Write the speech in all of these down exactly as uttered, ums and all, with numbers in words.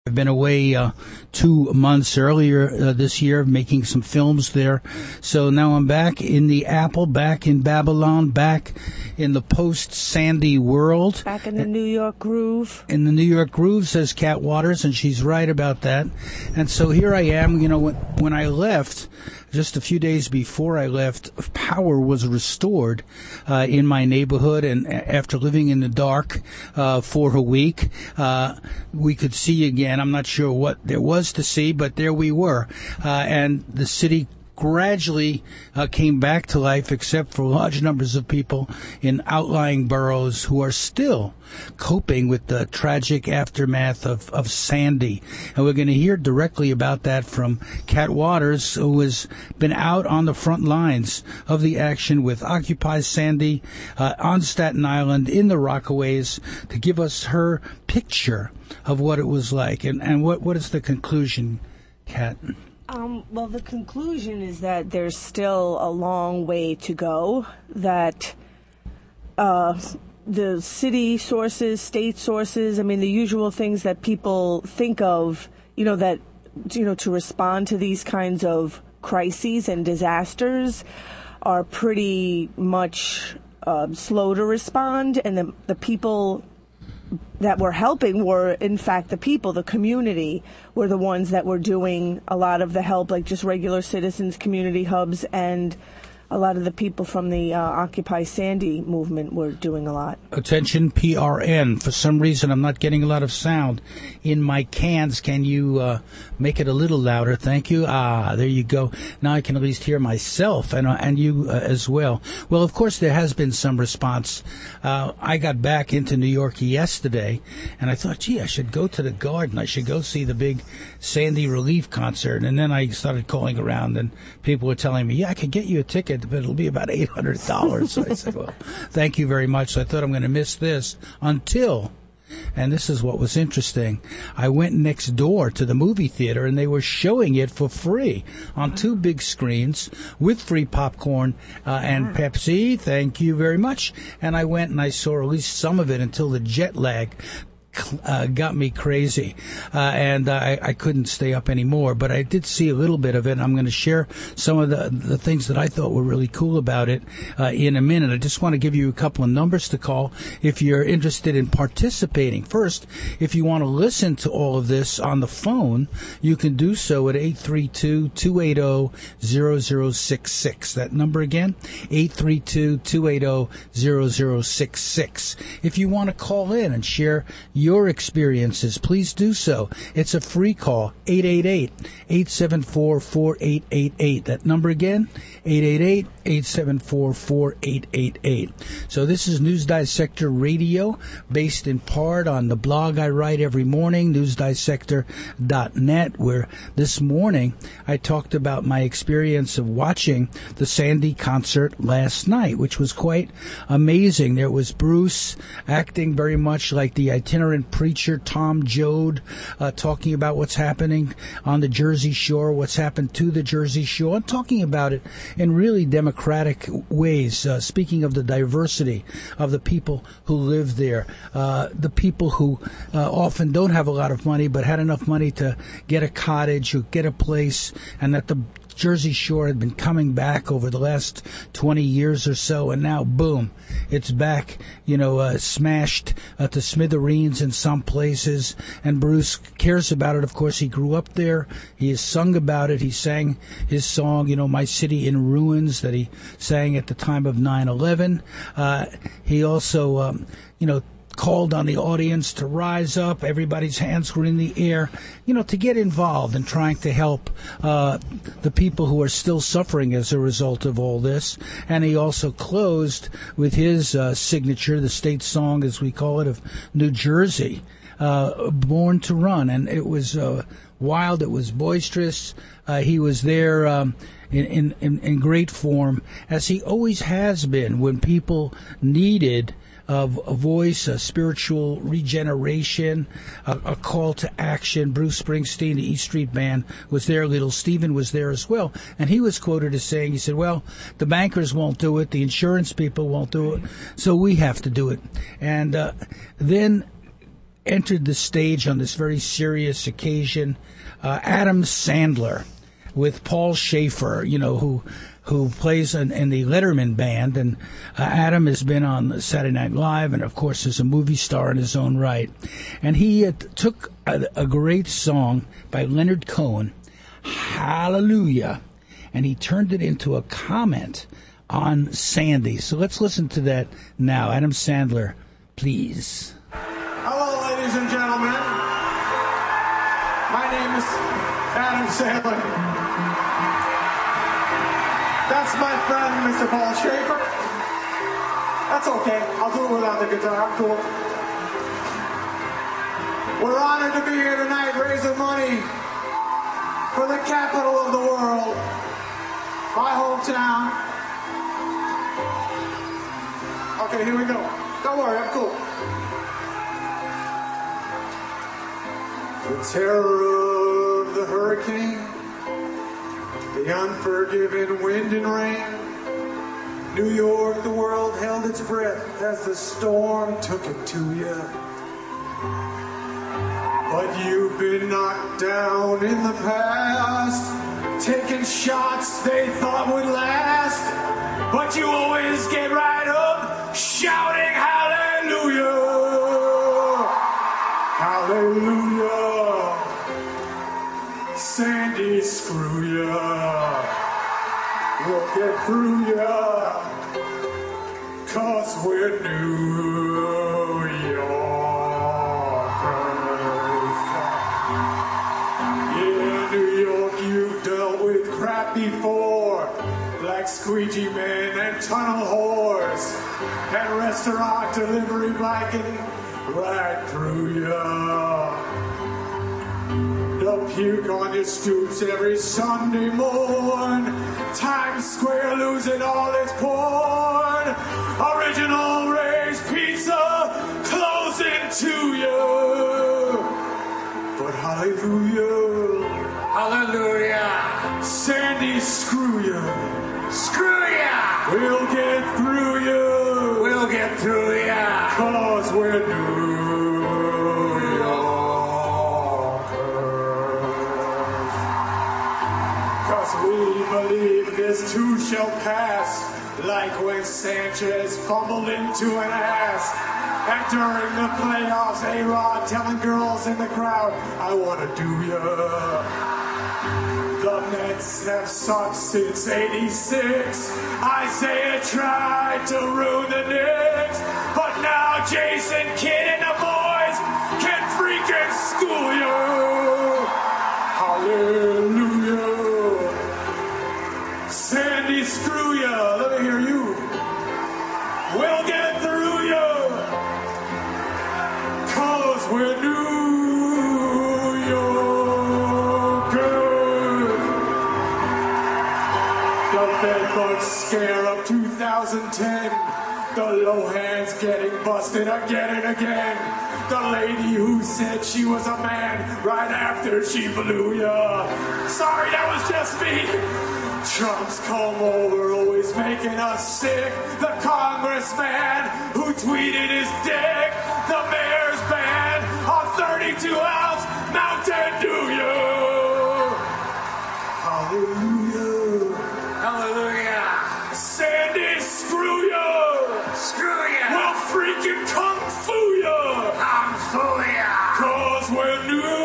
I've been away uh, two months earlier uh, this year making some films there. So now I'm back in the Apple, back in Babylon, back in the post-Sandy world. Back in the New York groove. In the New York groove, says Cat Waters, and she's right about that. And so here I am. You know, when, when I left, just a few days before I left, power was restored uh, in my neighborhood, and after living in the dark uh, for a week, uh, we could see again. I'm not sure what there was to see, but there we were. Uh, and the city gradually uh, came back to life, except for large numbers of people in outlying boroughs who are still coping with the tragic aftermath of, of Sandy. And we're going to hear directly about that from Cat Waters, who has been out on the front lines of the action with Occupy Sandy uh, on Staten Island in the Rockaways, to give us her picture of what it was like. And, and what, what is the conclusion, Cat? Um, well, the conclusion is that there's still a long way to go, that uh, the city sources, state sources, I mean, the usual things that people think of, you know, that, you know, to respond to these kinds of crises and disasters are pretty much uh, slow to respond, and the, the people that were helping were, in fact, the people, the community, were the ones that were doing a lot of the help, like just regular citizens, community hubs, and a lot of the people from the uh, Occupy Sandy movement were doing a lot. Attention, P R N. For some reason, I'm not getting a lot of sound in my cans. Can you uh, make it a little louder? Thank you. Ah, there you go. Now I can at least hear myself and uh, and you uh, as well. Well, of course, there has been some response. Uh, I got back into New York yesterday, and I thought, gee, I should go to the Garden. I should go see the big Sandy Relief concert. And then I started calling around, and people were telling me, yeah, I could get you a ticket, but it'll be about eight hundred dollars. So I said, well, thank you very much. So I thought I'm going to miss this until, and this is what was interesting, I went next door to the movie theater, and they were showing it for free on two big screens with free popcorn uh, and Pepsi. Thank you very much. And I went and I saw at least some of it until the jet lag Uh, got me crazy, uh, and uh, I, I couldn't stay up anymore. But I did see a little bit of it, and I'm going to share some of the, the things that I thought were really cool about it uh, in a minute. I just want to give you a couple of numbers to call if you're interested in participating. First, if you want to listen to all of this on the phone, you can do so at eight three two, two eight zero, zero zero six six. That number again, eight three two, two eight zero, zero zero six six. If you want to call in and share your experiences, please do so. It's a free call, eight eight eight, eight seven four, four eight eight eight. That number again, eight eight eight, eight seven four, four eight eight eight. So this is News Dissector Radio, based in part on the blog I write every morning, news dissector dot net, where this morning I talked about my experience of watching the Sandy concert last night, which was quite amazing. There was Bruce acting very much like the itinerant preacher Tom Joad, uh, talking about what's happening on the Jersey Shore, what's happened to the Jersey Shore, and talking about it in really democratic ways, uh, speaking of the diversity of the people who live there, uh, the people who uh, often don't have a lot of money but had enough money to get a cottage or get a place, and that the Jersey Shore had been coming back over the last twenty years or so, and now, boom, it's back, you know, uh, smashed uh, to smithereens in some places, and Bruce cares about it. Of course, he grew up there. He has sung about it. He sang his song, you know, My City in Ruins, that he sang at the time of nine eleven. Uh, he also, um, you know, called on the audience to rise up. Everybody's hands were in the air, you know, to get involved in trying to help uh, the people who are still suffering as a result of all this. And he also closed with his uh, signature, the state song, as we call it, of New Jersey, uh, Born to Run. And it was uh, wild. It was boisterous. Uh, he was there um, in, in, in, in great form, as he always has been when people needed of a voice, a spiritual regeneration, a, a call to action. Bruce Springsteen, the E Street Band, was there. Little Steven was there as well. And he was quoted as saying, he said, well, the bankers won't do it, the insurance people won't do it, so we have to do it. And uh, then entered the stage on this very serious occasion. Uh, Adam Sandler with Paul Schaefer, you know, who who plays in, in the Letterman band. And uh, Adam has been on Saturday Night Live and, of course, is a movie star in his own right. And he uh, took a, a great song by Leonard Cohen, Hallelujah, and he turned it into a comment on Sandy. So let's listen to that now. Adam Sandler, please. Hello, ladies and gentlemen. My name is Adam Sandler. That's my friend, Mister Paul Schaefer. That's okay. I'll do it without the guitar. Cool. We're honored to be here tonight raising money for the capital of the world, my hometown. Okay, here we go. Don't worry, I'm cool. The terror of the hurricane, the unforgiving wind and rain. New York, the world held its breath as the storm took it to you. But you've been knocked down in the past, taking shots they thought would last. But you always get right up, shouting hallelujah, hallelujah. Sandy, screw ya, we'll get through ya, 'cause we're New Yorkers. Yeah, New York, you've dealt with crap before, like squeegee men and tunnel whores, and restaurant delivery blacking right through ya. The puke on your stoops every Sunday morn, Times Square losing all its porn, Original Ray's Pizza closing to you. But hallelujah, hallelujah, Sandy, screw you, screw ya, we'll get through you, we'll get through ya, 'cause we're New We believe this too shall pass, like when Sanchez fumbled into an ass. And during the playoffs, A-Rod telling girls in the crowd, I wanna do ya. The Mets have sucked since eighty-six. Isaiah tried to ruin the Knicks, but now Jason Kidd and the boys can freaking school you. Hallelujah. Sandy, screw ya. Let me hear you. We'll get through ya, 'cause we're New Yorkers. The bedbug scare of two thousand ten. The Lohans getting busted again and again. The lady who said she was a man right after she blew ya. Sorry, that was just me. Trump's come over, always making us sick. The congressman who tweeted his dick. The mayor's ban on thirty-two ounce Mountain Dew. Hallelujah. Hallelujah. Sandy, screw you. Screw you. We'll freaking kung fu you. Kung fu ya. 'Cause we're New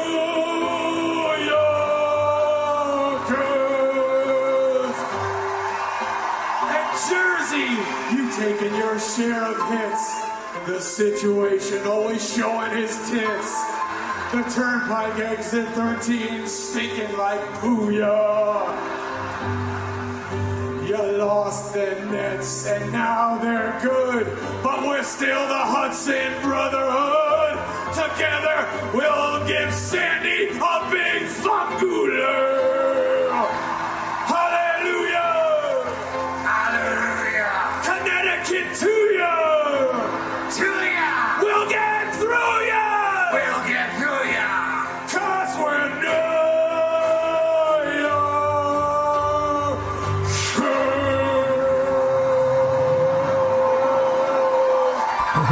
taking your share of hits. The situation always showing his tits. The turnpike exit thirteen stinking like poo, ya. You lost the Nets and now they're good, but we're still the Hudson Brotherhood. Together we'll give Sandy a big fangooler. To ya, to ya, we'll get through ya, we'll get through ya, 'cause we're New Yorkers.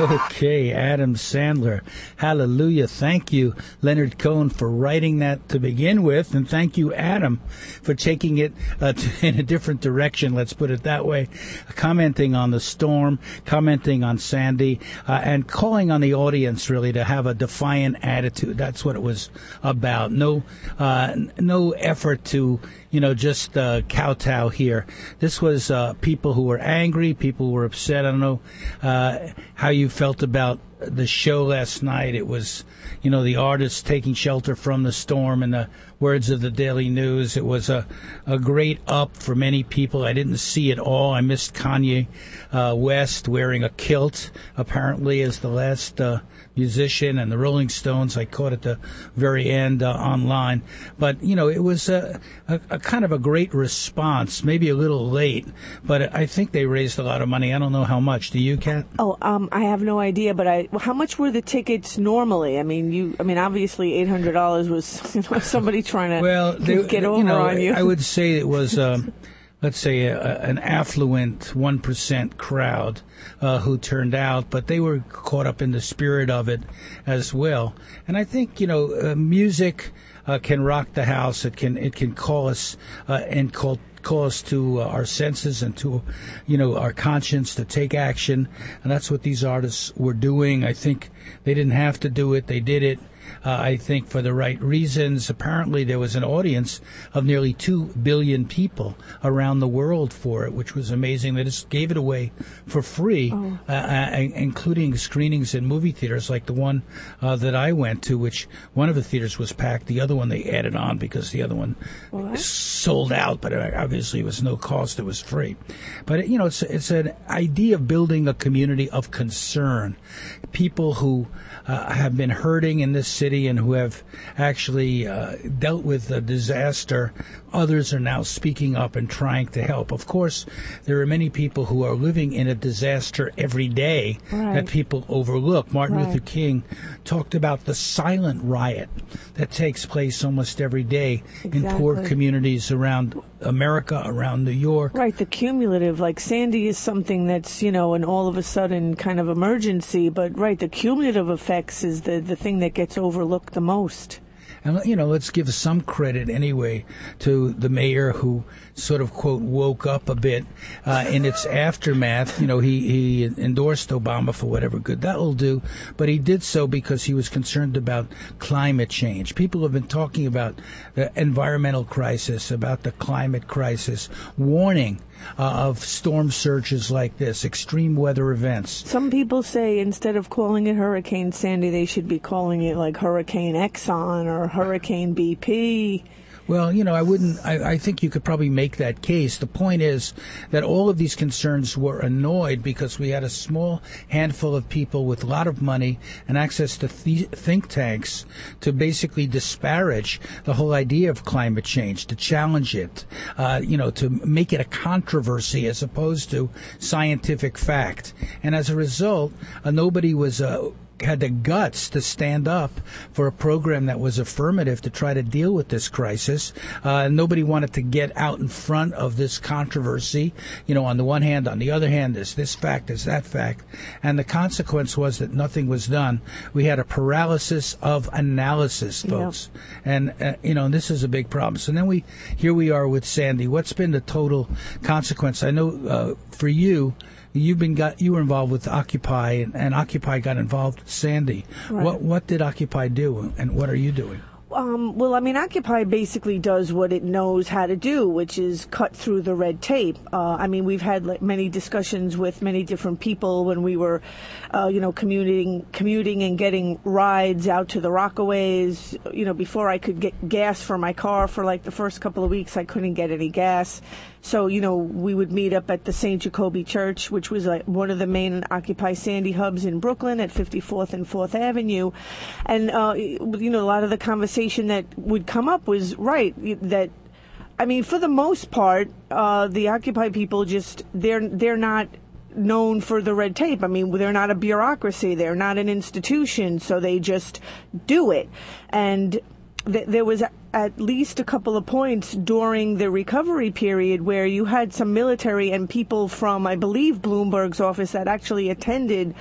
Okay, Adam Sandler. Hallelujah. Thank you, Leonard Cohen, for writing that to begin with. And thank you, Adam, for taking it uh, to, in a different direction, let's put it that way. Commenting on the storm, commenting on Sandy, uh, and calling on the audience, really, to have a defiant attitude. That's what it was about. No, uh, no effort to, you know, just uh, kowtow here. This was uh, people who were angry, people who were upset. I don't know uh, how you felt about the show last night. It was, you know, the artists taking shelter from the storm, in the words of the Daily News. It was a, a great up for many people. I didn't see it all. I missed Kanye uh, West wearing a kilt, apparently, as the last uh, musician, and the Rolling Stones. I caught at the very end uh, online. But, you know, it was a, a, a kind of a great response, maybe a little late, but I think they raised a lot of money. I don't know how much. Do you, Kat? Oh, um, I have no idea, but I, how much were the tickets normally? I mean, you, I mean, obviously eight hundred dollars was, you know, somebody trying to well, they, get over you know, on you. I would say it was, um, let's say, a, an affluent one percent crowd uh, who turned out, but they were caught up in the spirit of it as well. And I think, you know, uh, music uh, can rock the house. It can it can call us uh, and call call us to uh, our senses and to, you know, our conscience to take action. And that's what these artists were doing. I think they didn't have to do it. They did it. Uh, I think for the right reasons. Apparently there was an audience of nearly two billion people around the world for it, which was amazing. They just gave it away for free, oh. uh, uh, including screenings in movie theaters like the one uh, that I went to, which one of the theaters was packed. The other one they added on because the other one what? sold out, but obviously it was no cost. It was free. But, you know, it's, it's an idea of building a community of concern. People who uh, have been hurting in this city and who have actually uh, dealt with a disaster. Others are now speaking up and trying to help. Of course, there are many people who are living in a disaster every day right. that people overlook. Martin right. Luther King talked about the silent riot that takes place almost every day exactly. in poor communities around America, around New York. Right, the cumulative, like Sandy is something that's, you know, an all of a sudden kind of emergency, but right, the cumulative effects is the, the thing that gets overlooked the most. And, you know, let's give some credit anyway to the mayor who sort of, quote, woke up a bit uh, in its aftermath. You know, he, he endorsed Obama for whatever good that will do, but he did so because he was concerned about climate change. People have been talking about the environmental crisis, about the climate crisis, warning Uh, of storm surges like this, extreme weather events. Some people say instead of calling it Hurricane Sandy, they should be calling it like Hurricane Exxon or Hurricane B P. Well, you know, I wouldn't, I, I think you could probably make that case. The point is that all of these concerns were annoyed because we had a small handful of people with a lot of money and access to th- think tanks to basically disparage the whole idea of climate change, to challenge it, uh, you know, to make it a controversy as opposed to scientific fact. And as a result, uh, nobody was, uh, had the guts to stand up for a program that was affirmative to try to deal with this crisis. Uh, nobody wanted to get out in front of this controversy. You know, on the one hand, on the other hand, there's this fact, there's that fact. And the consequence was that nothing was done. We had a paralysis of analysis, folks. Yeah. And, uh, you know, this is a big problem. So then we, here we are with Sandy. What's been the total consequence? I know uh, for you, You've been got you were involved with Occupy, and, and Occupy got involved with Sandy. Right. What what did Occupy do, and what are you doing? Um, well, I mean, Occupy basically does what it knows how to do, which is cut through the red tape. Uh, I mean, we've had like, many discussions with many different people when we were, uh, you know, commuting, commuting and getting rides out to the Rockaways. You know, before I could get gas for my car for like the first couple of weeks, I couldn't get any gas. So, you know, we would meet up at the Saint Jacoby Church, which was like one of the main Occupy Sandy hubs in Brooklyn at fifty-fourth and fourth Avenue. And, uh, you know, a lot of the conversation that would come up was, right, that, I mean, for the most part, uh, the Occupy people just, they're they're not known for the red tape. I mean, they're not a bureaucracy. They're not an institution. So they just do it. And th- there was at least a couple of points during the recovery period where you had some military and people from, I believe, Bloomberg's office that actually attended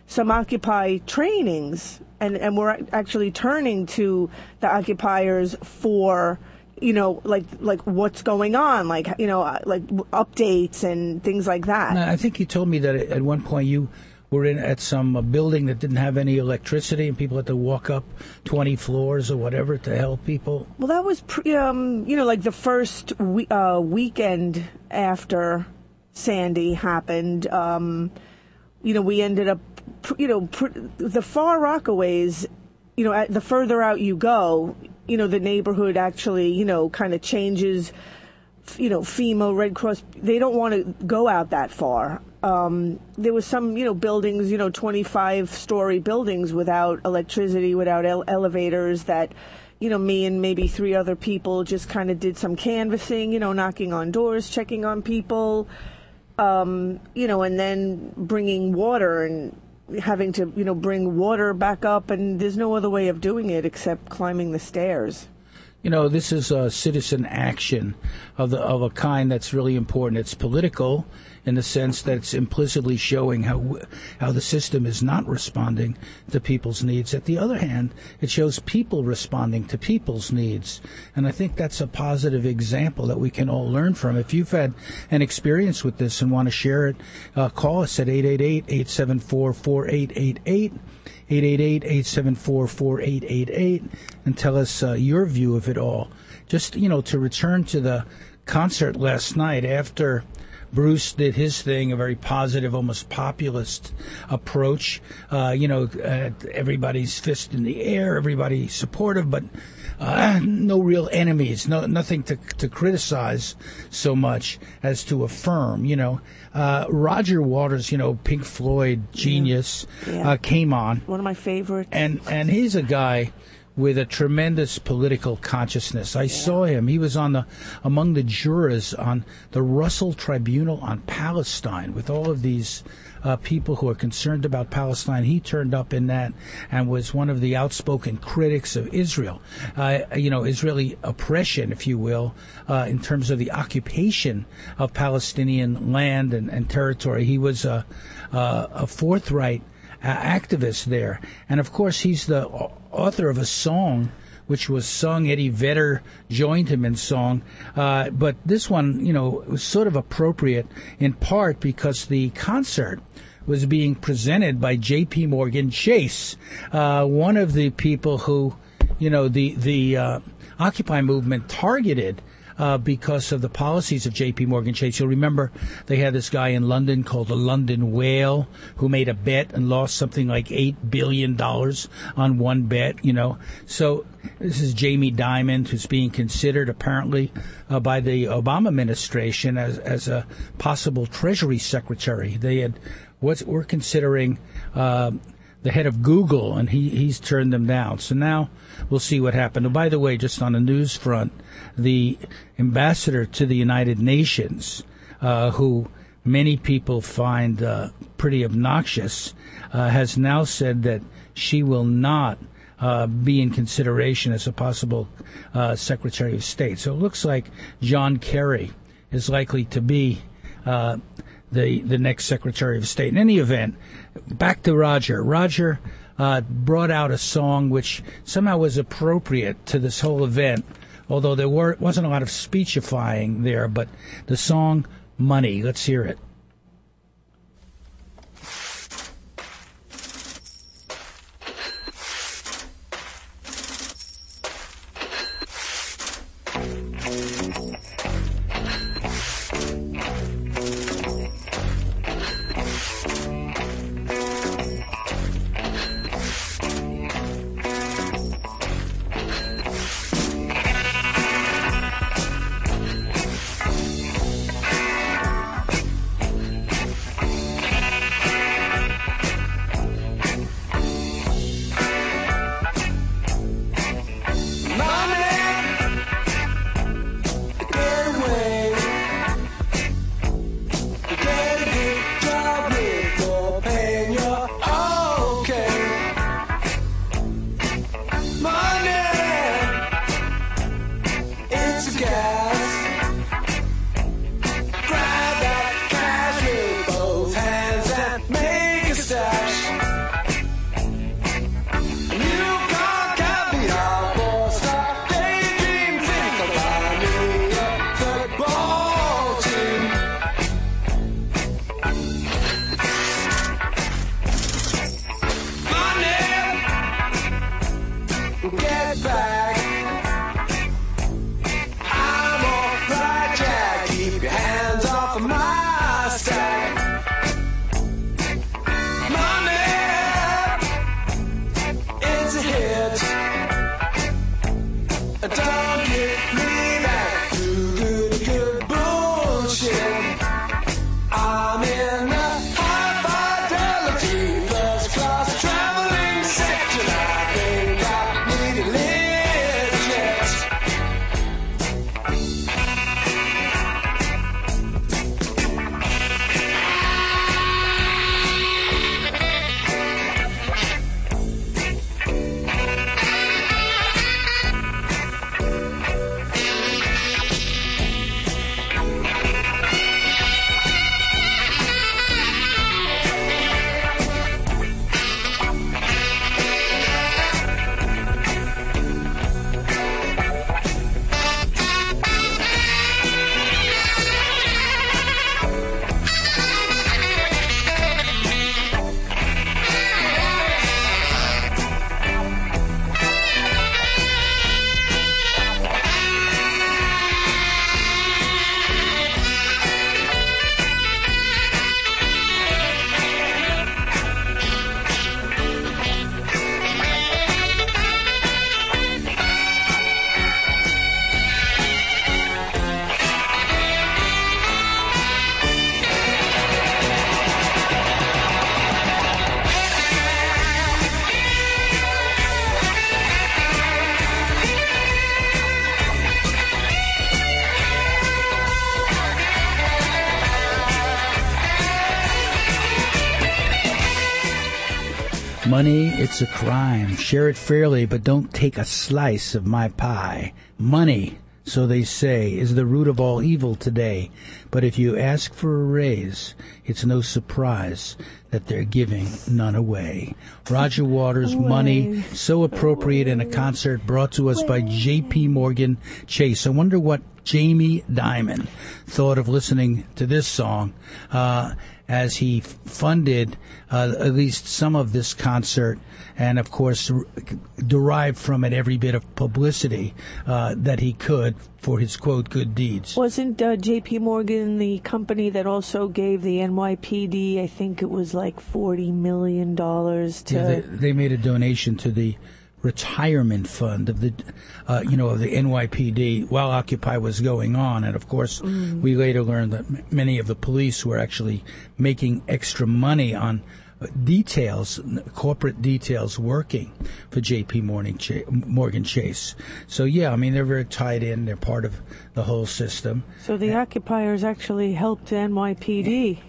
some Occupy trainings, and, and we're actually turning to the occupiers for, you know, like like what's going on, like, you know, like updates and things like that. I think you told me that at one point you were in at some uh, building that didn't have any electricity, and people had to walk up twenty floors or whatever to help people. Well, that was, pre, um, you know, like the first we, uh, weekend after Sandy happened. Um, you know, we ended up, you know, the far Rockaways, you know, the further out you go, you know, the neighborhood actually, you know, kind of changes, you know, FEMA, Red Cross, they don't want to go out that far. Um, there was some, you know, buildings, you know, twenty-five story buildings without electricity, without ele- elevators that, you know, me and maybe three other people just kind of did some canvassing, you know, knocking on doors, checking on people, um, you know, and then bringing water and having to, you know, bring water back up. And there's no other way of doing it except climbing the stairs. You know, this is a citizen action of the of a kind that's really important. It's political in the sense that it's implicitly showing how how the system is not responding to people's needs. At the other hand, it shows people responding to people's needs. And I think that's a positive example that we can all learn from. If you've had an experience with this and want to share it, uh, call us at eight eight eight, eight seven four, four eight eight eight. eight eight eight, eight seven four, four eight eight eight, and tell us uh, your view of it all. Just, you know, to return to the concert last night after Bruce did his thing, a very positive, almost populist approach. Uh, you know, uh, everybody's fist in the air, everybody supportive, but uh, no real enemies, no nothing to to criticize so much as to affirm. You know, uh, Roger Waters, you know, Pink Floyd genius, yeah. Yeah. Uh, came on. One of my favorites. And and he's a guy with a tremendous political consciousness. I yeah. saw him. He was on the among the jurors on the Russell Tribunal on Palestine with all of these uh, people who are concerned about Palestine. He turned up in that and was one of the outspoken critics of Israel. Uh, you know, Israeli oppression, if you will, uh, in terms of the occupation of Palestinian land and, and territory. He was a, a, a forthright Uh, activist there. And of course, he's the author of a song which was sung. Eddie Vedder joined him in song. Uh, but this one, you know, was sort of appropriate in part because the concert was being presented by J P Morgan Chase, uh, one of the people who, you know, the, the uh, Occupy movement targeted Uh, because of the policies of J P Morgan Chase. You'll remember they had this guy in London called the London Whale who made a bet and lost something like eight billion dollars on one bet, you know. So this is Jamie Dimon, who's being considered apparently uh, by the Obama administration as, as a possible Treasury Secretary. They had, what's, we're considering uh, the head of Google, and he, he's turned them down. So now we'll see what happened. And by the way, just on the news front, the ambassador to the United Nations, uh, who many people find uh, pretty obnoxious, uh, has now said that she will not uh, be in consideration as a possible uh, Secretary of State. So it looks like John Kerry is likely to be uh, the the next Secretary of State. In any event, back to Roger. Roger uh, brought out a song which somehow was appropriate to this whole event, although there were, wasn't a lot of speechifying there, but the song Money. Let's hear it. Grab that cash with both hands and make a stash. Don't give me that too good, good bullshit. I'm in a high fidelity, first class traveling section. I think I need a lift Money, it's a crime. Share it fairly, but don't take a slice of my pie. Money, so they say, is the root of all evil today. But if you ask for a raise, it's no surprise that they're giving none away. Roger Waters, away. Money, so appropriate away. In a concert brought to us away. By J P Morgan Chase. I wonder what Jamie Dimon thought of listening to this song uh, as he funded uh, at least some of this concert, and of course r- derived from it every bit of publicity uh, that he could for his, quote, good deeds. Wasn't uh, J P Morgan the company that also gave the N Y P D, I think it was like forty million dollars to... Yeah, they, they made a donation to the retirement fund of the, uh, you know, of the N Y P D while Occupy was going on. And of course, mm. we later learned that m- many of the police were actually making extra money on details, corporate details working for J P Morgan Chase. So yeah, I mean, they're very tied in. They're part of the whole system. So the uh, occupiers actually helped N Y P D.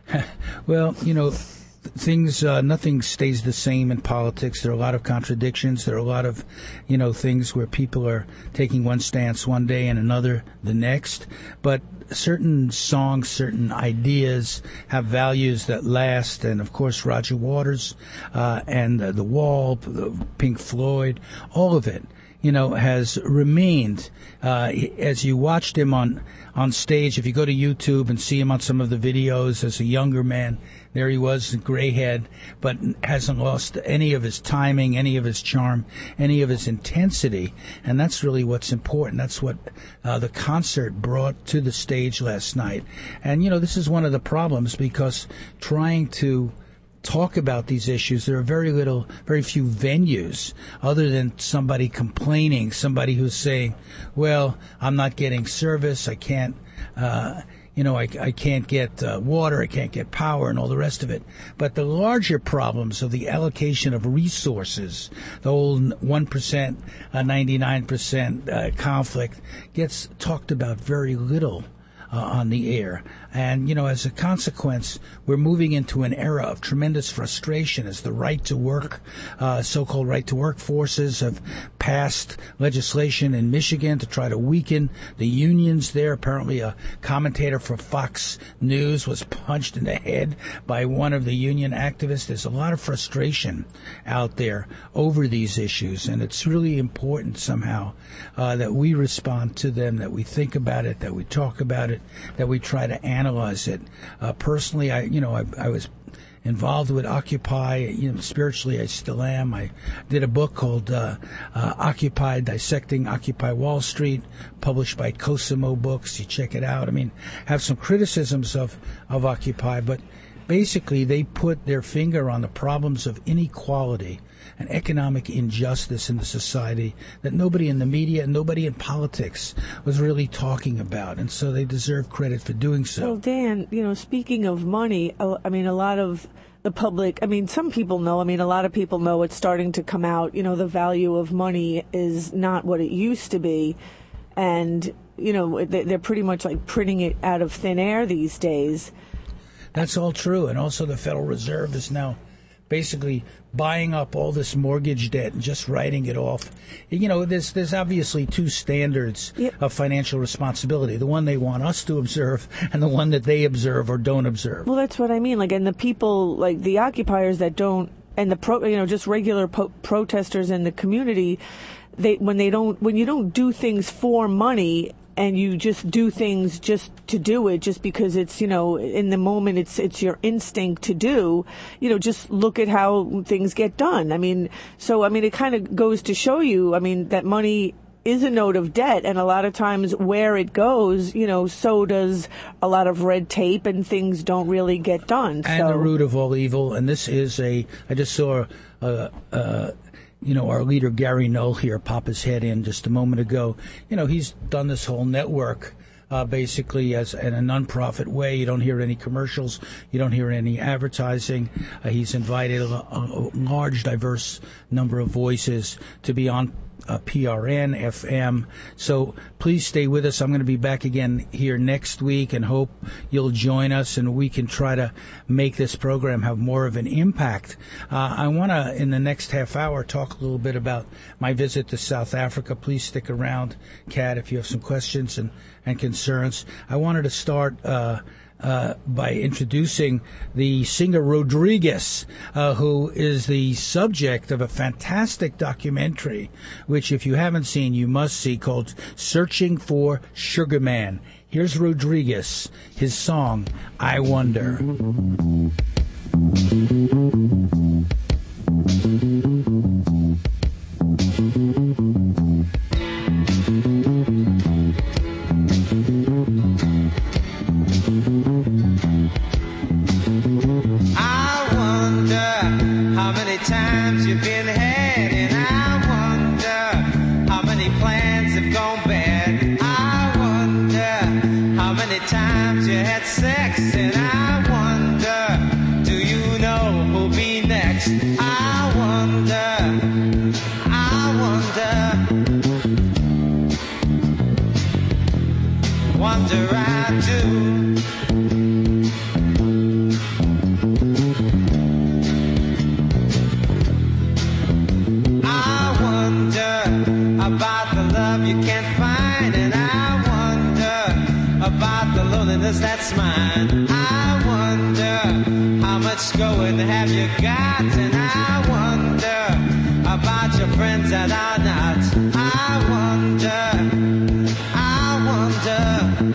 Well, you know, things, uh, nothing stays the same in politics. There are a lot of contradictions. There are a lot of, you know, things where people are taking one stance one day and another the next. But certain songs, certain ideas have values that last. And, of course, Roger Waters uh, and uh, The Wall, Pink Floyd, all of it, you know, has remained. Uh, as you watched him on, on stage, if you go to YouTube and see him on some of the videos as a younger man, there he was, gray head, but hasn't lost any of his timing, any of his charm, any of his intensity. And that's really what's important. That's what uh, the concert brought to the stage last night. And, you know, this is one of the problems, because trying to talk about these issues, there are very little, very few venues other than somebody complaining, somebody who's saying, well, I'm not getting service, I can't, uh, you know, I, I can't get uh, water, I can't get power, and all the rest of it. But the larger problems of the allocation of resources, the old one percent, uh, ninety-nine percent uh, conflict, gets talked about very little Uh, on the air. And, you know, as a consequence, we're moving into an era of tremendous frustration as the right to work, uh, so-called right to work forces have passed legislation in Michigan to try to weaken the unions there. Apparently a commentator for Fox News was punched in the head by one of the union activists. There's a lot of frustration out there over these issues, and it's really important somehow uh, that we respond to them, that we think about it, that we talk about it, that we try to analyze it. Uh, personally, I, you know, I, I was involved with Occupy. You know, spiritually, I still am. I did a book called uh, uh, Occupy, Dissecting Occupy Wall Street, published by Cosimo Books. You check it out. I mean, have some criticisms of, of Occupy, but basically they put their finger on the problems of inequality and economic injustice in the society that nobody in the media and nobody in politics was really talking about, and so they deserve credit for doing so. Well, Dan, you know, speaking of money, uh, I mean, a lot of the public, I mean, some people know, I mean, a lot of people know it's starting to come out, you know, the value of money is not what it used to be, and, you know, they're pretty much like printing it out of thin air these days. That's all true, and also the Federal Reserve is now basically buying up all this mortgage debt and just writing it off. You know, there's there's obviously two standards yep. of financial responsibility, the one they want us to observe and the one that they observe or don't observe. Well, that's what I mean. Like, and the people, like the occupiers that don't, and the pro, you know, just regular po- protesters in the community, they when they don't, when you don't do things for money, and you just do things just to do it, just because it's, you know, in the moment it's it's your instinct to do, you know, just look at how things get done. I mean, so, I mean, it kind of goes to show you, I mean, that money is a note of debt, and a lot of times where it goes, you know, so does a lot of red tape, and things don't really get done. And so. The root of all evil, and this is a, I just saw a, a you know, our leader Gary Null here pop his head in just a moment ago. You know, he's done this whole network uh, basically as in a nonprofit way. You don't hear any commercials. You don't hear any advertising. Uh, he's invited a, a large, diverse number of voices to be on Uh, P R N F M. So please stay with us. I'm going to be back again here next week, and hope you'll join us and we can try to make this program have more of an impact. Uh, I want to, in the next half hour, talk a little bit about my visit to South Africa. Please stick around, Kat, if you have some questions and, and concerns. I wanted to start uh, Uh, by introducing the singer Rodriguez, uh, who is the subject of a fantastic documentary, which if you haven't seen, you must see, called Searching for Sugar Man. Here's Rodriguez, his song, I Wonder. Times you've been had, and I wonder how many plans have gone bad. I wonder how many times you had sex, and I wonder, do you know who'll be next? I wonder, I wonder, wonder I do. You can't find, and I wonder about the loneliness that's mine. I wonder how much going have you got, and I wonder about your friends that are not. I wonder, I wonder,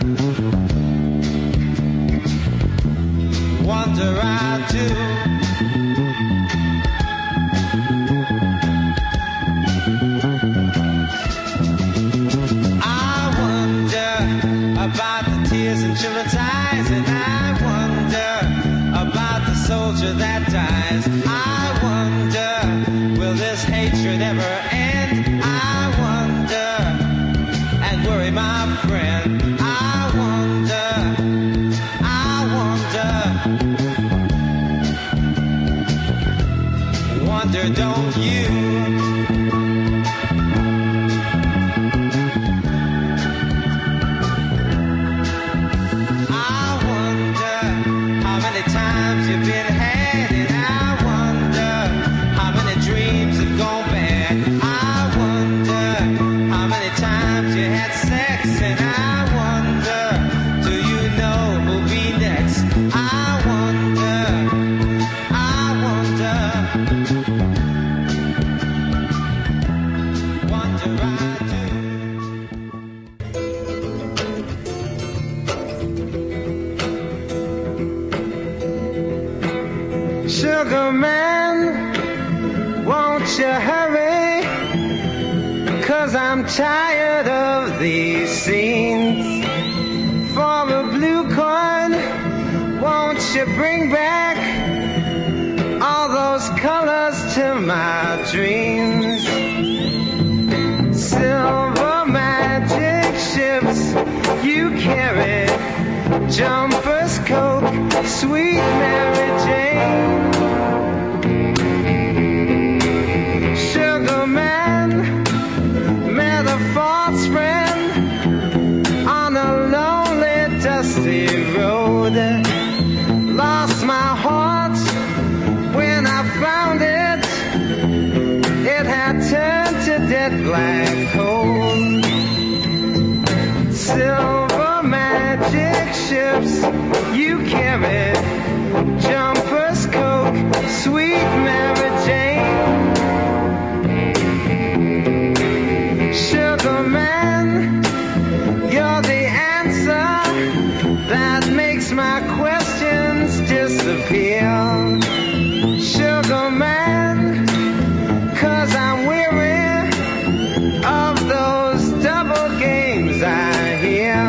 wonder I do. About the tears in children's eyes, and I wonder about the soldier that dies. I wonder, will this hatred ever end? I wonder, and worry my friend. I wonder, I wonder, wonder don't you? You've been had, and I wonder how many dreams have gone bad. I wonder how many times you had sex, and I wonder, do you know who'll be next? I wonder, I wonder, wonder I do. Sugar man, won't you hurry? 'Cause I'm tired of these scenes. For a blue coin, won't you bring back all those colors to my dreams. Silver magic ships you carry, jumpers, Coke, sweet Mary Jane. Sugar man met a false friend on a lonely, dusty road. Lost my heart when I found it. It had turned to dead black coal. Silver magic ships you carry, jumpers, Coke, sweet Mary Jane. Sugar man, you're the answer that makes my questions disappear. Sugar man, 'cause I'm weary of those double games I hear.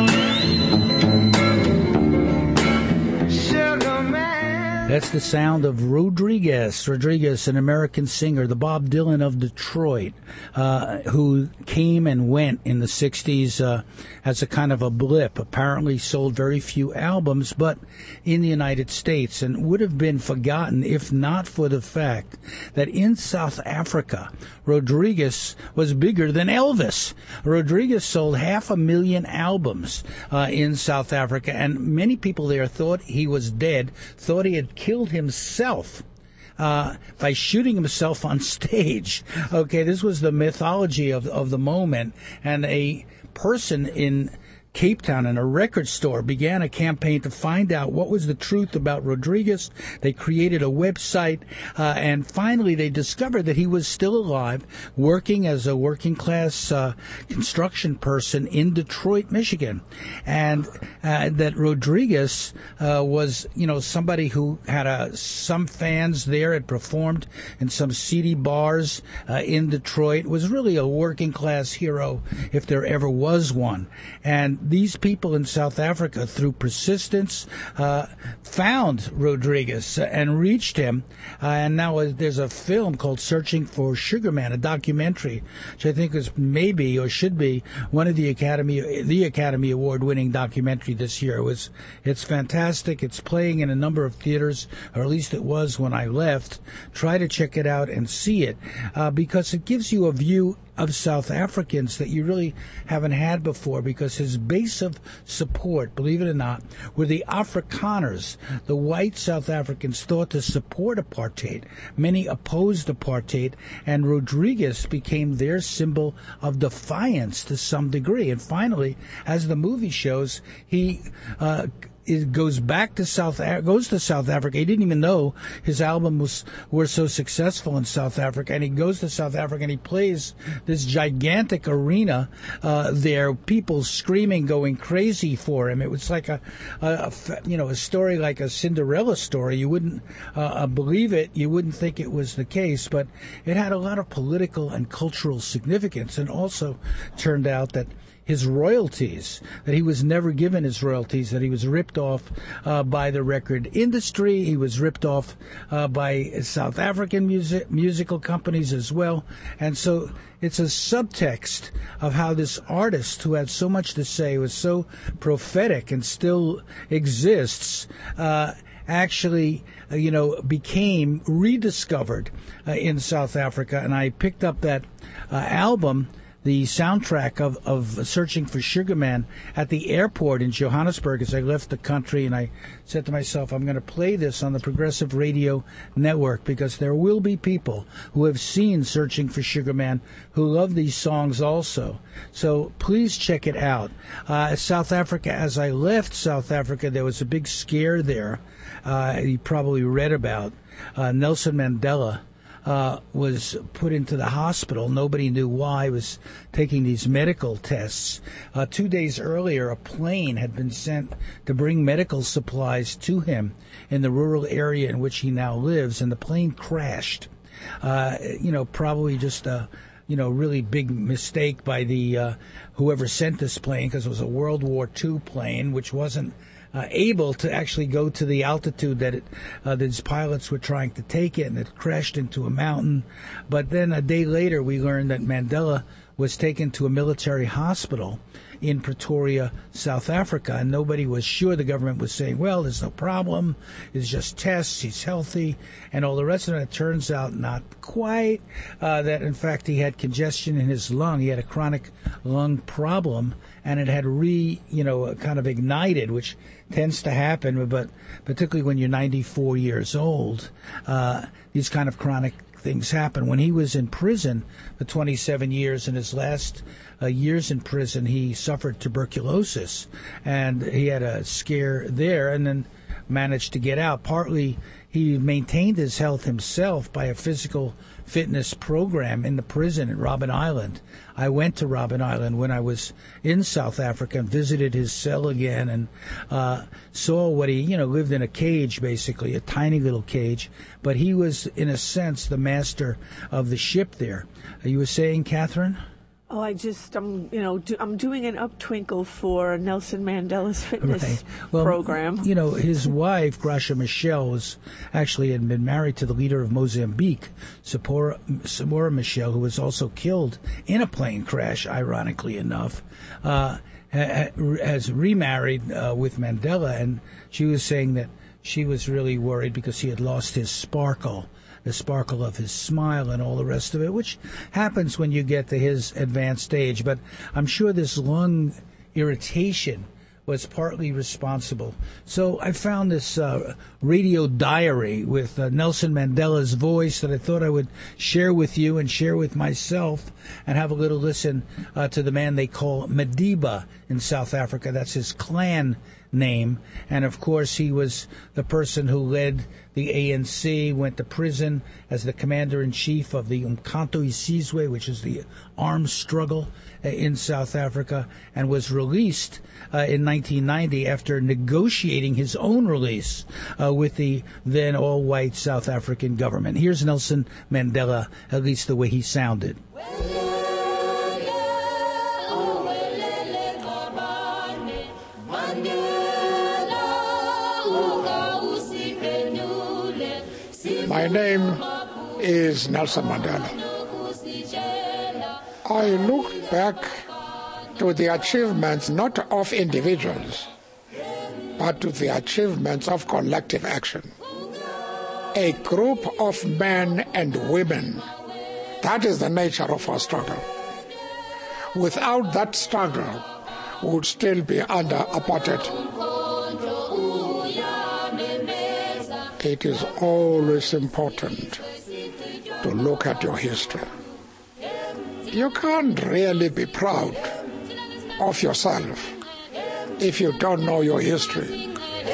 Sugar man. That's the sound of Rodriguez. Rodriguez, an American singer, the Bob Dylan of Detroit, uh, who came and went in the sixties uh, as a kind of a blip. Apparently sold very few albums, but in the United States, and would have been forgotten if not for the fact that in South Africa, Rodriguez was bigger than Elvis. Rodriguez sold half a million albums uh, in South Africa, and many people there thought he was dead, thought he had killed himself uh, by shooting himself on stage. Okay, this was the mythology of of the moment, and a person in Cape Town and a record store began a campaign to find out what was the truth about Rodriguez. They created a website, uh, and finally they discovered that he was still alive, working as a working class uh, construction person in Detroit, Michigan, and uh, that Rodriguez uh, was, you know, somebody who had a, some fans there, had performed in some seedy bars uh, in Detroit, was really a working class hero if there ever was one. And these people in South Africa, through persistence, uh, found Rodriguez and reached him. Uh, and now uh, there's a film called Searching for Sugar Man, a documentary, which I think is maybe or should be one of the Academy the Academy Award-winning documentary this year. It was, it's fantastic. It's playing in a number of theaters, or at least it was when I left. Try to check it out and see it, uh, because it gives you a view of South Africans that you really haven't had before, because his base of support, believe it or not, were the Afrikaners, the white South Africans thought to support apartheid. Many opposed apartheid, and Rodriguez became their symbol of defiance to some degree. And finally, as the movie shows, he uh, It goes back to South goes to South Africa. He didn't even know his album was were so successful in South Africa, and he goes to South Africa and he plays this gigantic arena uh, there, people screaming, going crazy for him. It was like a, a, a you know a story like a Cinderella story. You wouldn't uh, believe it. You wouldn't think it was the case, but it had a lot of political and cultural significance, and also turned out that his royalties, that he was never given his royalties, that he was ripped off uh, by the record industry. He was ripped off uh, by South African music, musical companies as well. And so it's a subtext of how this artist, who had so much to say, was so prophetic and still exists, uh, actually, uh, you know, became rediscovered uh, in South Africa. And I picked up that uh, album, the soundtrack of, of Searching for Sugar Man, at the airport in Johannesburg as I left the country, and I said to myself, I'm going to play this on the Progressive Radio Network, because there will be people who have seen Searching for Sugar Man who love these songs also. So please check it out. Uh, South Africa, as I left South Africa, there was a big scare there. Uh, you probably read about uh, Nelson Mandela. Uh, was put into the hospital. Nobody knew why. He was taking these medical tests. Uh, two days earlier, a plane had been sent to bring medical supplies to him in the rural area in which he now lives, and the plane crashed. Uh, you know, probably just a you know really big mistake by the uh, whoever sent this plane, because it was a World War Two plane, which wasn't uh, able to actually go to the altitude that it, uh, these pilots were trying to take it, and it crashed into a mountain. But then a day later, we learned that Mandela was taken to a military hospital in Pretoria, South Africa, and nobody was sure. The government was saying, well, there's no problem, it's just tests, he's healthy, and all the rest of it. It turns out not quite, uh, that in fact he had congestion in his lung. He had a chronic lung problem, and it had re, you know, kind of ignited, which tends to happen, but particularly when you're ninety-four years old, uh, these kind of chronic things happen. When he was in prison for twenty-seven years, in his last uh, years in prison, he suffered tuberculosis, and he had a scare there and then managed to get out. Partly he maintained his health himself by a physical fitness program in the prison at Robben Island. I went to Robben Island when I was in South Africa and visited his cell again, and uh, saw what he, you know, lived in a cage, basically, a tiny little cage, but he was, in a sense, the master of the ship there. You were saying, Catherine? Oh, I just, I'm, you know, do, I'm doing an up twinkle for Nelson Mandela's fitness right. well, program. You know, his wife, Graça Machel, was actually had been married to the leader of Mozambique, Samora, Samora Machel, who was also killed in a plane crash, ironically enough, uh, ha, has remarried uh, with Mandela, and she was saying that she was really worried because he had lost his sparkle. The sparkle of his smile and all the rest of it, which happens when you get to his advanced age. But I'm sure this lung irritation was partly responsible. So I found this uh, radio diary with uh, Nelson Mandela's voice that I thought I would share with you and share with myself, and have a little listen uh, to the man they call Madiba in South Africa. That's his clan name. And of course, he was the person who led the A N C, went to prison as the commander-in-chief of the Umkhonto weSizwe, which is the armed struggle uh, in South Africa, and was released uh, in nineteen ninety after negotiating his own release uh, with the then all-white South African government. Here's Nelson Mandela, at least the way he sounded. My name is Nelson Mandela. I look back to the achievements not of individuals, but to the achievements of collective action. A group of men and women. That is the nature of our struggle. Without that struggle, we would still be under apartheid. It is always important to look at your history. You can't really be proud of yourself if you don't know your history.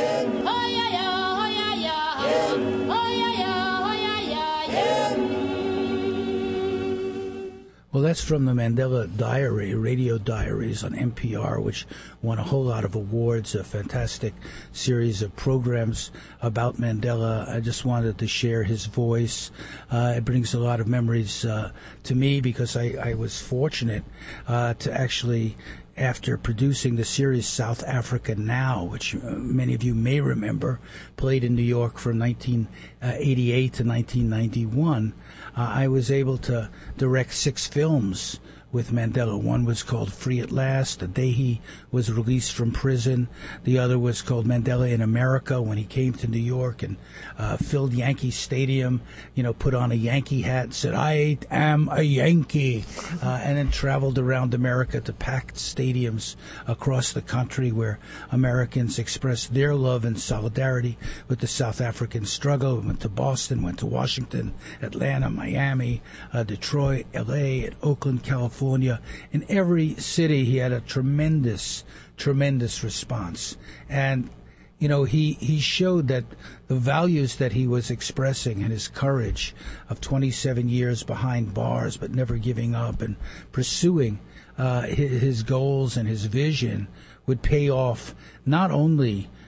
Well, that's from the Mandela Diary, radio diaries on N P R, which won a whole lot of awards, a fantastic series of programs about Mandela. I just wanted to share his voice. Uh, it brings a lot of memories uh, to me because I, I was fortunate uh, to actually, after producing the series South Africa Now, which uh, many of you may remember, played in New York from nineteen eighty-eight to nineteen ninety-one, uh, I was able to direct six films with Mandela. One was called Free at Last, the day he was released from prison. The other was called Mandela in America, when he came to New York and uh, filled Yankee Stadium, you know, put on a Yankee hat and said, I am a Yankee, uh, and then traveled around America to packed stadiums across the country where Americans expressed their love and solidarity with the South African struggle. Went to Boston, went to Washington, Atlanta, Miami, uh, Detroit, L A, and Oakland, California. In every city, he had a tremendous, tremendous response. And, you know, he, he showed that the values that he was expressing and his courage of twenty-seven years behind bars, but never giving up and pursuing uh, his, his goals and his vision would pay off not only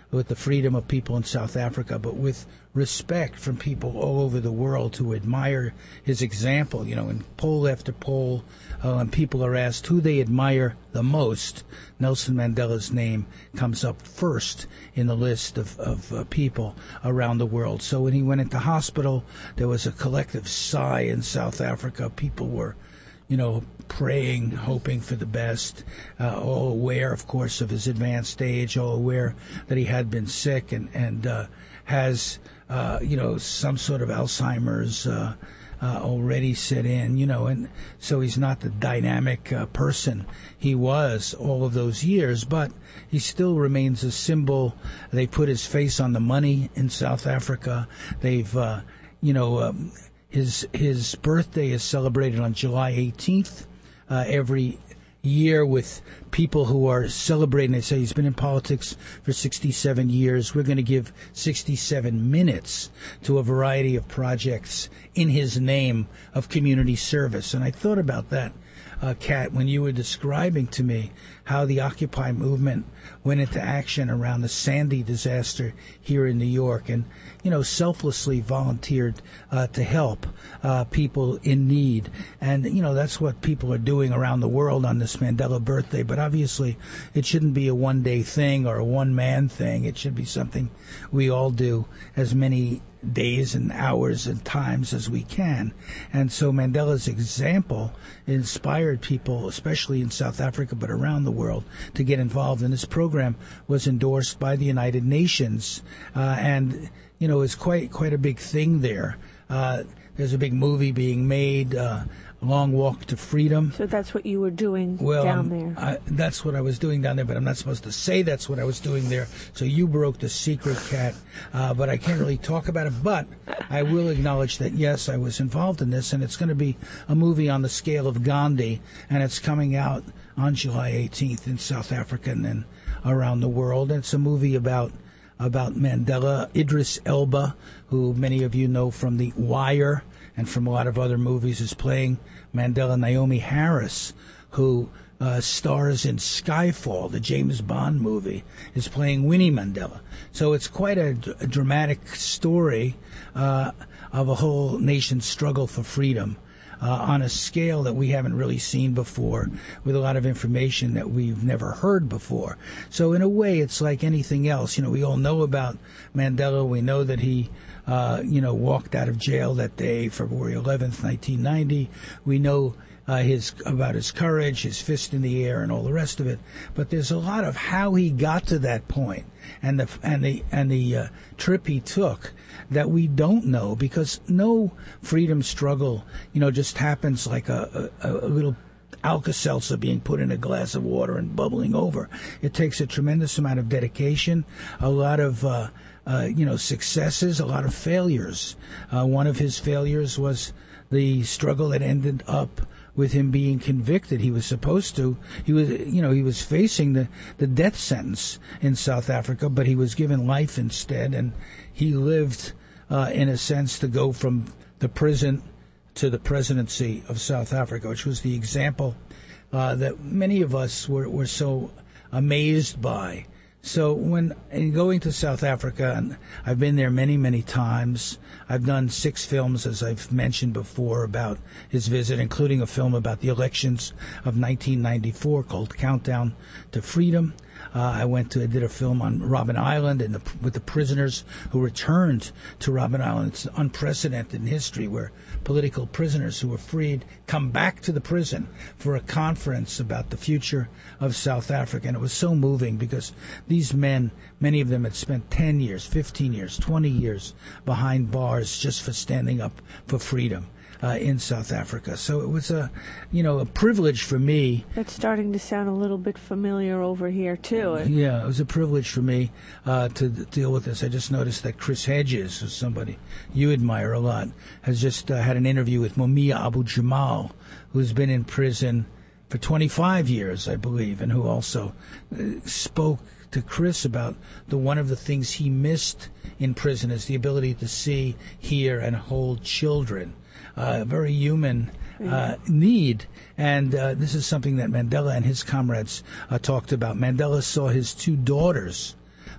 with the freedom of people in South Africa, but with respect from people all over the world who admire his example. You know, in poll after poll, uh, when people are asked who they admire the most, Nelson Mandela's name comes up first in the list of, of uh, people around the world. So when he went into hospital, there was a collective sigh in South Africa. People were, you know, praying, hoping for the best, uh, all aware, of course, of his advanced age, all aware that he had been sick and, and uh, has, uh, you know, some sort of Alzheimer's uh, uh, already set in, you know, and so he's not the dynamic uh, person he was all of those years, but he still remains a symbol. They put his face on the money in South Africa. They've, uh, you know, um, his his birthday is celebrated on July eighteenth uh, every year with people who are celebrating. They say he's been in politics for sixty-seven years. We're going to give sixty-seven minutes to a variety of projects in his name of community service. And I thought about that, uh, Kat, when you were describing to me how the Occupy movement went into action around the Sandy disaster here in New York and, you know, selflessly volunteered uh, to help uh, people in need. And, you know, that's what people are doing around the world on this Mandela birthday. But obviously, it shouldn't be a one-day thing or a one-man thing. It should be something we all do as many days and hours and times as we can. And so Mandela's example inspired people, especially in South Africa, but around the world, to get involved. And this program was endorsed by the United Nations. Uh, and, you know, it's quite, quite a big thing there. Uh, there's a big movie being made, uh, Long Walk to Freedom. So that's what you were doing well, down um, there. I, that's what I was doing down there, but I'm not supposed to say that's what I was doing there. So you broke the secret, Kat. Uh, but I can't really talk about it. But I will acknowledge that, yes, I was involved in this, and it's going to be a movie on the scale of Gandhi, and it's coming out on July eighteenth in South Africa and then around the world. And it's a movie about about Mandela. Idris Elba, who many of you know from The Wire and from a lot of other movies, is playing Mandela. Naomi Harris, who uh, stars in Skyfall, the James Bond movie, is playing Winnie Mandela. So it's quite a, a dramatic story uh, of a whole nation's struggle for freedom uh, on a scale that we haven't really seen before, with a lot of information that we've never heard before. So in a way, it's like anything else. You know, we all know about Mandela. We know that he Uh, you know, walked out of jail that day, February eleventh, nineteen ninety. We know uh, his about his courage, his fist in the air, and all the rest of it. But there's a lot of how he got to that point, and the and the and the uh, trip he took that we don't know, because no freedom struggle, you know, just happens like a, a, a little Alka-Seltzer being put in a glass of water and bubbling over. It takes a tremendous amount of dedication, a lot of uh, uh, you know, successes, a lot of failures. Uh, one of his failures was the struggle that ended up with him being convicted. He was supposed to, he was, you know, he was facing the, the death sentence in South Africa, but he was given life instead, and he lived, uh, in a sense, to go from the prison to the presidency of South Africa, which was the example uh, that many of us were, were so amazed by. So when in going to South Africa, and I've been there many, many times, I've done six films, as I've mentioned before, about his visit, including a film about the elections of nineteen ninety-four called Countdown to Freedom. Uh, I went to, I did a film on Robben Island and the, with the prisoners who returned to Robben Island. It's unprecedented in history, where political prisoners who were freed come back to the prison for a conference about the future of South Africa. And it was so moving, because these men, many of them had spent ten years, fifteen years, twenty years behind bars just for standing up for freedom uh, in South Africa. So it was a, you know, a privilege for me. That's starting to sound a little bit familiar over here, too. Yeah, it was a privilege for me uh, to deal with this. I just noticed that Chris Hedges, who's somebody you admire a lot, has just uh, had an interview with Mumia Abu-Jamal, who's been in prison for twenty-five years, I believe, and who also uh, spoke to Chris about the one of the things he missed in prison is the ability to see, hear, and hold children. Uh, a very human uh, need. And uh, this is something that Mandela and his comrades uh, talked about. Mandela saw his two daughters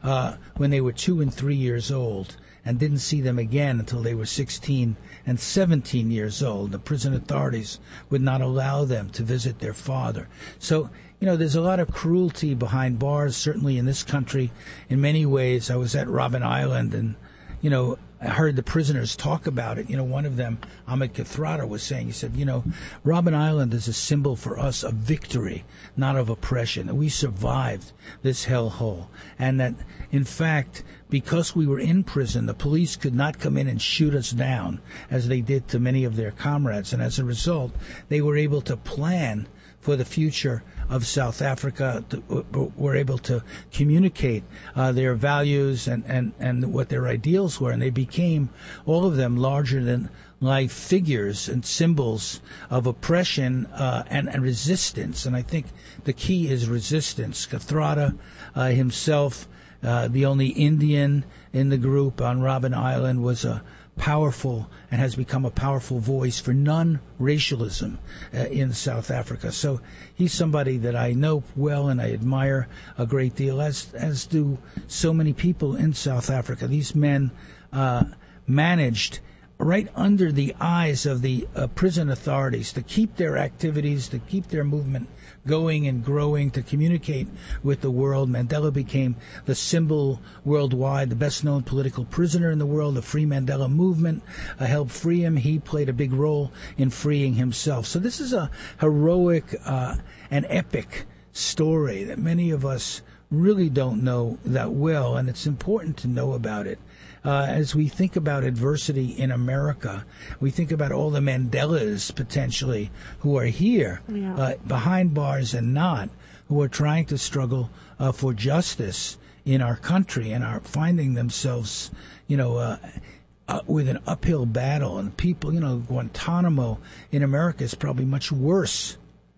uh, when they were two and three years old, and didn't see them again until they were sixteen and seventeen years old. The prison authorities would not allow them to visit their father. So, you know, there's a lot of cruelty behind bars, certainly in this country. In many ways, I was at Robben Island, and, you know, I heard the prisoners talk about it. You know, one of them, Ahmed Kathrada, was saying, he said, you know, Robben Island is a symbol for us of victory, not of oppression. And we survived this hellhole. And that, in fact, because we were in prison, the police could not come in and shoot us down, as they did to many of their comrades. And as a result, they were able to plan for the future of South Africa, to, were able to communicate uh, their values and, and, and what their ideals were. And they became, all of them, larger than life figures and symbols of oppression uh, and, and resistance. And I think the key is resistance. Kathrada uh, himself, uh, the only Indian in the group on Robben Island, was a powerful and has become a powerful voice for non-racialism uh, in South Africa. So he's somebody that I know well and I admire a great deal, as as do so many people in South Africa. These men uh, managed right under the eyes of the uh, prison authorities to keep their activities, to keep their movement going and growing, to communicate with the world. Mandela became the symbol worldwide, the best-known political prisoner in the world. The Free Mandela movement uh, helped free him. He played a big role in freeing himself. So this is a heroic uh, and epic story that many of us really don't know that well, and it's important to know about it. Uh, as we think about adversity in America, we think about all the Mandelas, potentially, who are here, yeah. uh, behind bars and not, who are trying to struggle uh, for justice in our country and are finding themselves, you know, uh, uh, with an uphill battle. And people, you know, Guantanamo in America is probably much worse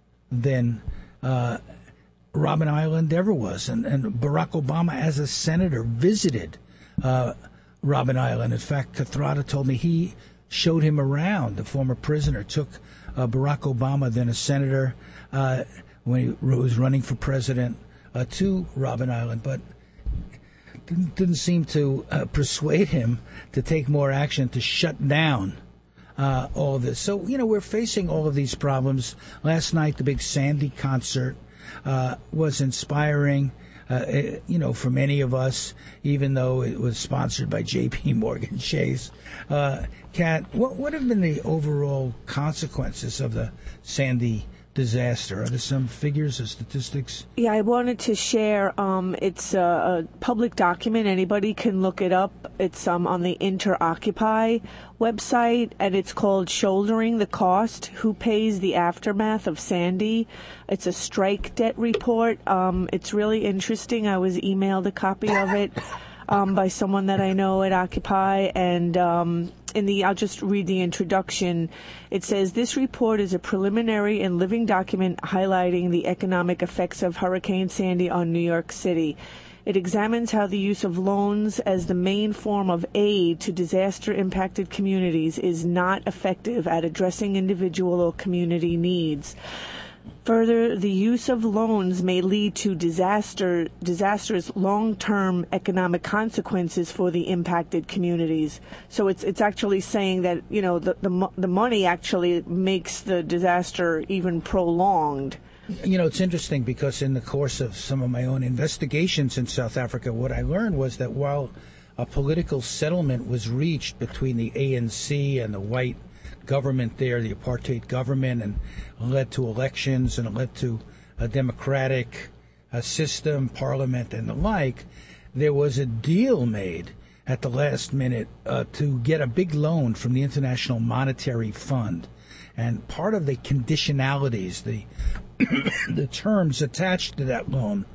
than uh, Robben Island ever was. And, and Barack Obama, as a senator, visited uh Robben Island. In fact, Kathrada told me he showed him around. The former prisoner took uh, Barack Obama, then a senator, uh, when he was running for president, uh, to Robben Island, but didn't, didn't seem to uh, persuade him to take more action to shut down uh, all of this. So, you know, we're facing all of these problems. Last night, the big Sandy concert uh, was inspiring. Uh, it, you know, for many of us, even though it was sponsored by J P Morgan Chase. Uh, Kat, what, what have been the overall consequences of the Sandy disaster? Are there some figures or statistics? Yeah, I wanted to share. Um, it's a, a public document. Anybody can look it up. It's um, on the InterOccupy website, and it's called Shouldering the Cost, Who Pays the Aftermath of Sandy. It's a strike debt report. Um, it's really interesting. I was emailed a copy of it um, by someone that I know at Occupy, and um, in the, I'll just read the introduction. It says, this report is a preliminary and living document highlighting the economic effects of Hurricane Sandy on New York City. It examines how the use of loans as the main form of aid to disaster-impacted communities is not effective at addressing individual or community needs. Further, the use of loans may lead to disaster, disastrous long-term economic consequences for the impacted communities. So it's it's actually saying that, you know, the the, the money actually makes the disaster even prolonged. You know, it's interesting because in the course of some of my own investigations in South Africa, what I learned was that while a political settlement was reached between the A N C and the white government there, the apartheid government, and led to elections and it led to a democratic uh, system, parliament, and the like, there was a deal made at the last minute uh, to get a big loan from the International Monetary Fund. And part of the conditionalities, the the terms attached to that loan,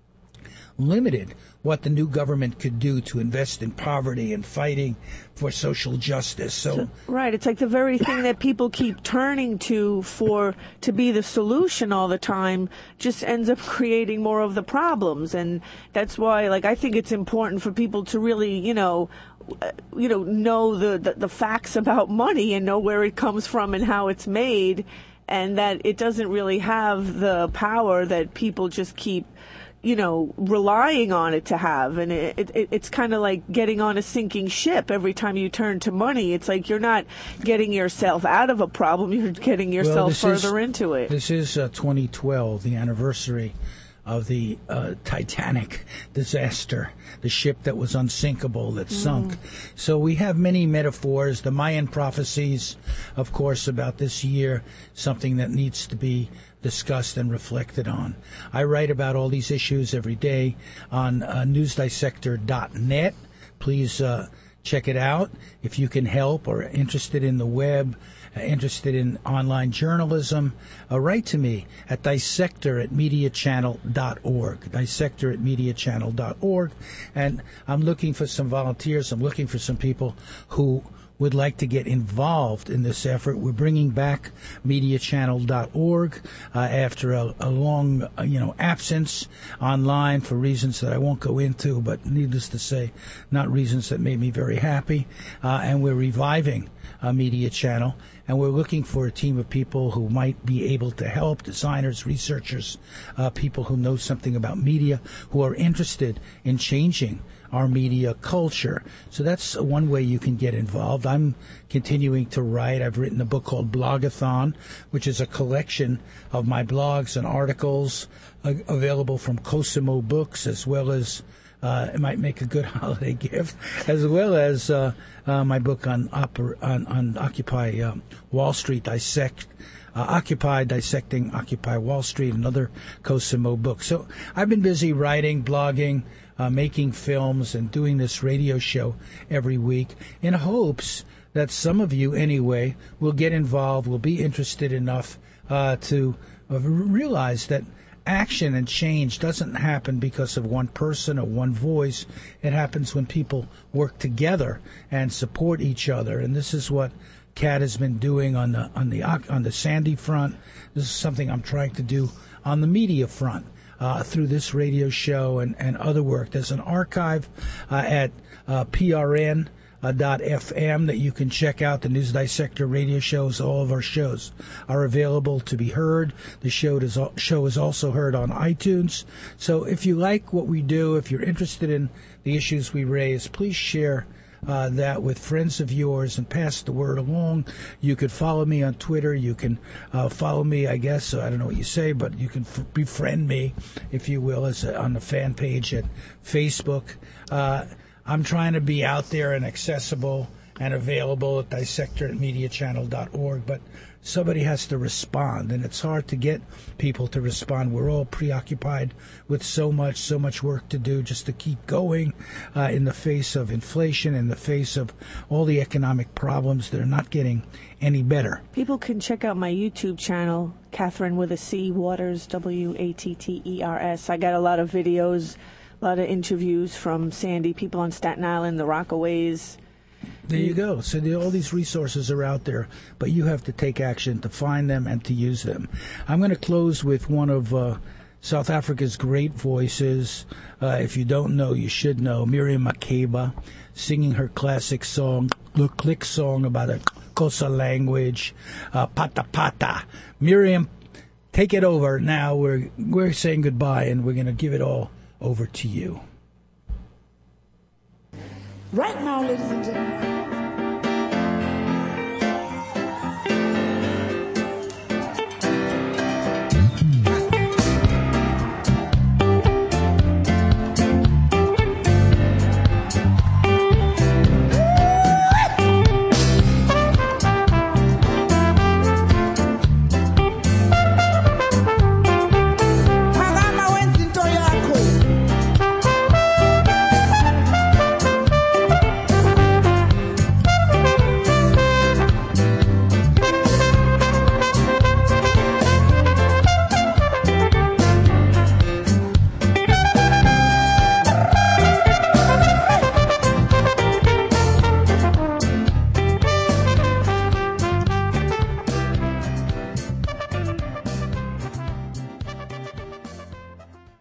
limited what the new government could do to invest in poverty and fighting for social justice. So, right, it's like the very thing that people keep turning to for to be the solution all the time just ends up creating more of the problems. And that's why, like, I think it's important for people to really, you know, you know, know the, the, the facts about money and know where it comes from and how it's made. and that it doesn't really have the power that people just keep, you know, relying on it to have. And it, it, it's kind of like getting on a sinking ship. Every time you turn to money, it's like you're not getting yourself out of a problem, you're getting yourself well, further is, into it. This is uh, twenty twelve, the anniversary of the uh, Titanic disaster, the ship that was unsinkable, that sunk. Mm. So we have many metaphors. The Mayan prophecies, of course, about this year, something that needs to be discussed and reflected on. I write about all these issues every day on uh, news dissector dot net. Please uh, check it out. If you can help or are interested in the web, uh, interested in online journalism, uh, write to me at dissector at media channel dot org, dissector at media channel dot org. And I'm looking for some volunteers. I'm looking for some people who would like to get involved in this effort. We're bringing back media channel dot org uh, after a, a long, uh, you know, absence online for reasons that I won't go into, but needless to say, not reasons that made me very happy. Uh, and we're reviving a Media Channel, and we're looking for a team of people who might be able to help, designers, researchers, uh, people who know something about media, who are interested in changing our media culture. So that's one way you can get involved. I'm continuing to write. I've written a book called Blogathon, which is a collection of my blogs and articles uh, available from Cosimo Books, as well as uh, it might make a good holiday gift, as well as uh, uh, my book on, oper- on, on Occupy um, Wall Street, Dissect Uh, Occupy, Dissecting Occupy Wall Street, another Cosimo book. So I've been busy writing, blogging, uh, making films, and doing this radio show every week in hopes that some of you, anyway, will get involved, will be interested enough uh, to uh, realize that action and change doesn't happen because of one person or one voice. It happens when people work together and support each other. And this is what Kat has been doing on the on the on the Sandy front. This is something I'm trying to do on the media front uh, through this radio show and, and other work. There's an archive uh, at uh, P R N dot F M that you can check out. The News Dissector radio shows, all of our shows are available to be heard. The show is, show is also heard on iTunes. So if you like what we do, if you're interested in the issues we raise, please share Uh, that with friends of yours and pass the word along. You could follow me on Twitter. You can uh, follow me, I guess, I don't know what you say, but you can f- befriend me, if you will, as a, on the fan page at Facebook. Uh, I'm trying to be out there and accessible and available at dissector at media channel dot org, but somebody has to respond, and it's hard to get people to respond. We're all preoccupied with so much, so much work to do just to keep going uh, in the face of inflation, in the face of all the economic problems that are not getting any better. People can check out my YouTube channel, Catherine with a C, Waters, W A T T E R S. I got a lot of videos, a lot of interviews from Sandy, people on Staten Island, the Rockaways. There you go. So the, all these resources are out there, but you have to take action to find them and to use them. I'm going to close with one of uh, South Africa's great voices. Uh, if you don't know, you should know. Miriam Makeba singing her classic song, the click song about a Xhosa language, uh, Pata Pata. Miriam, take it over now. We're, we're saying goodbye, and we're going to give it all over to you. Right now, ladies and gentlemen,